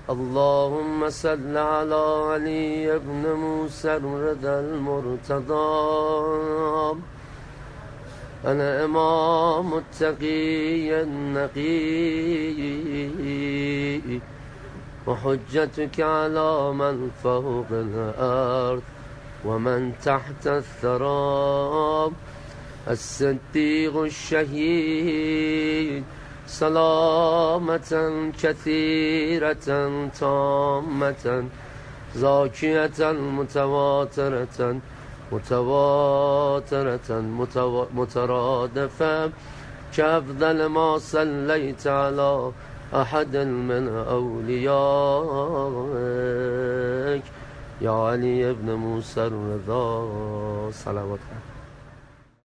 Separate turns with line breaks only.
اللهم صل على علي بن موسى الرضا المرتضى. أنا إمام التقي النقي وحجتك على من فوق الأرض ومن تحت الثرى. الصديق الشهيد سلامة كثيرة تامة زاكية متواترة مترادفة كأفضل ما صليت على أحد من أوليائك يا علي بن موسى الرضا. صلوات